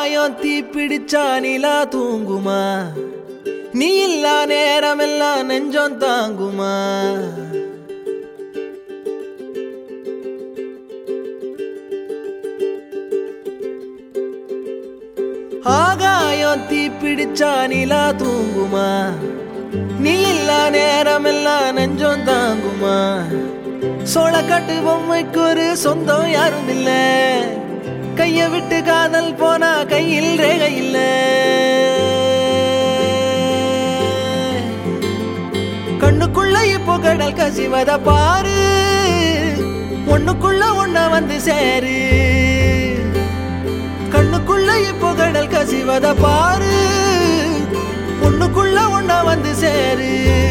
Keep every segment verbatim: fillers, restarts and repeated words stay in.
ஆகாயம் தீ பிடிச்சா நிலா தூங்குமா? நீ இல்லா நேரமெல்லாம் நெஞ்சம் தாங்குமா? ஆகாயம் தீ பிடிச்சா நிலா தூங்குமா? நீ இல்லா நேரமெல்லாம் நெஞ்சம் தாங்குமா? சோளக்காட்டு பொம்மைக்கு ஒரு சொந்தம் யாரும் இல்ல, கைய விட்டு காதல் போனா கையில் ரேகை இல்ல. கண்ணுக்குள்ள இப்போ கடல் கசிவத பாரு, ஒண்ணுக்குள்ள ஒண்ண வந்து சேரு. கண்ணுக்குள்ள இப்போ கடல் கசிவத பாரு, ஒண்ணுக்குள்ள ஒண்ண வந்து சேரு.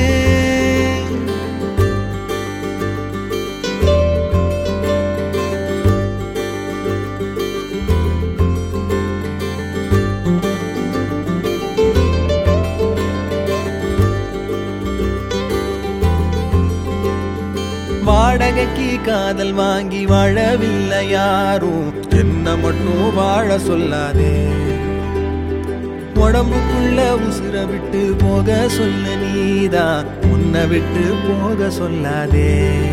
வாடகைக்கு காதல் வாங்கி வாழவில்லை யாரும், என்ன மட்டும் வாழ சொல்லாதே. உடம்புக்குள்ள உசுர விட்டு போக சொல்ல நீதான், உன்னை விட்டு போக சொல்லாதே.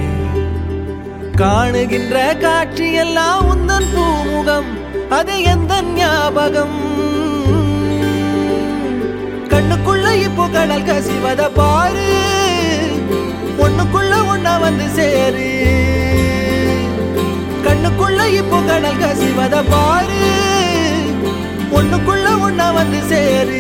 காணுகின்ற காட்சி எல்லாம் உந்தன் பூமுகம், அது எந்த ஞாபகம். கண்ணுக்குள்ள இப்போ கடல் கசிவத பாரு, ஒண்ணுக்குள்ள ஒண்ணா வந்து சேரு. கண்ணுக்குள்ள இப்போ கடல் கசிவத பாரு, ஒண்ணுக்குள்ள ஒண்ணா வந்து சேரு.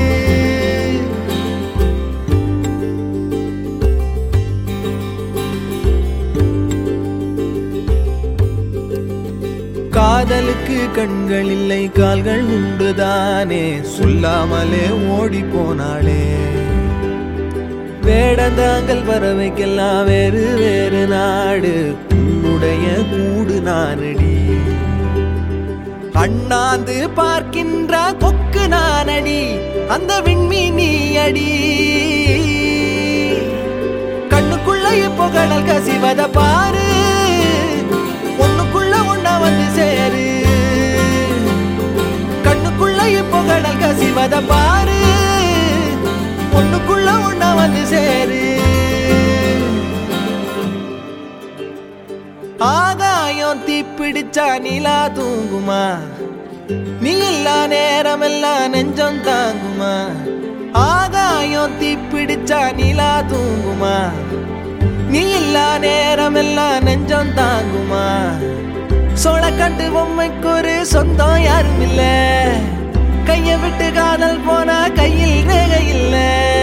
காதலுக்கு கண்கள் இல்லை கால்கள் உண்டுதானே, சொல்லாமலே ஓடி போனாளே. வேடந்தாங்கள் பறவைக்கெல்லாம் வேறு வேறு நாடு, உன்னுடைய கூடு நானடி. அண்ணாந்து பார்க்கின்ற கொக்கு நானடி, அந்த விண்மீன் நீ அடி. கண்ணுக்குள்ள இப்போ கடல் கசிவத பாரு, ஒண்ணுக்குள்ள ஒண்ணா வந்து சேரு. கண்ணுக்குள்ள இப்போ கடல் கசிவத பாரு, ஒண்ணுக்குள்ள ஒண்ணா வந்து சேரு. ஆகாயம் தீ பிடிச்சா நிலா தூங்குமா? நீ இல்லா நேரமெல்லாம் நெஞ்சம் தாங்குமா? ஆகாயம் தீ பிடிச்சா நிலா தூங்குமா? நீ இல்லா நேரமெல்லாம் நெஞ்சம் தாங்குமா? சோளக்காட்டு பொம்மைக்கு ஒரு சொந்தம் யாரும் இல்ல, கைய விட்டு காதல் போனா கையில் ரேகை இல்ல.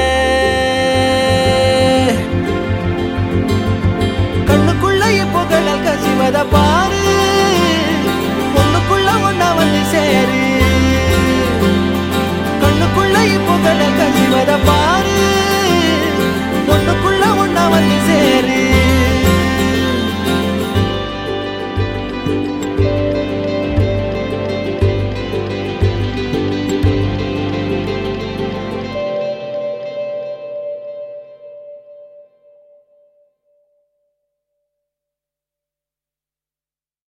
கண்ணுக்குள்ள இப்போ கடல் கசிவத பாரு, ஒண்ணுக்குள்ள ஒண்ணா வந்து சேரு. கண்ணுக்குள்ள இப்போ கடல் கசிவத பாரு.